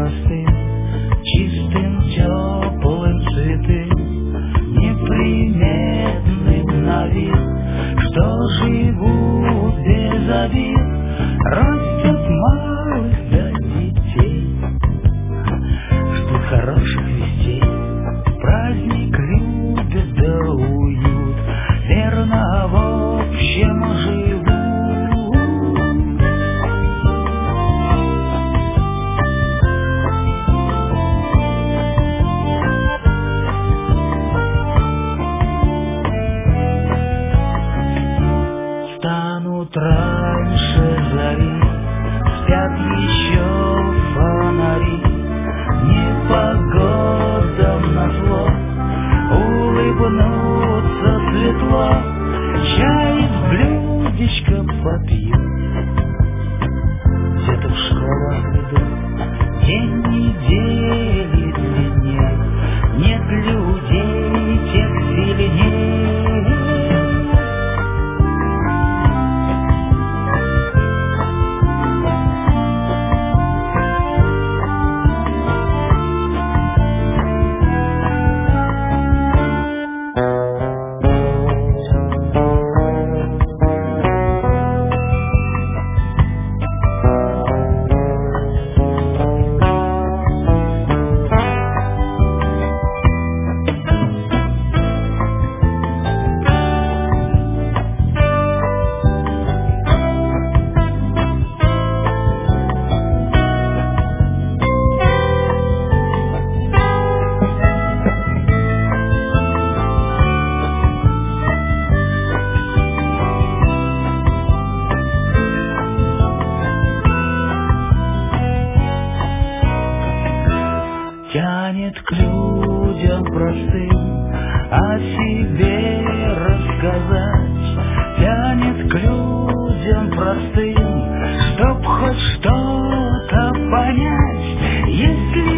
простым, чистым, теплым, святым, неприметным на вид, что живут без обид, растят малых до детей, ждут хороших вестей, праздник любят да уют, верно в общем живут. Станут раньше зари, спят еще фонари, непогодам назло улыбнутся светло, чай из блюдечка попьют, где-то в школах ведут день недели длиннее, нет людей тех сильнее. Тянет к людям простым о себе рассказать, тянет к людям простым, чтоб хоть что-то понять, если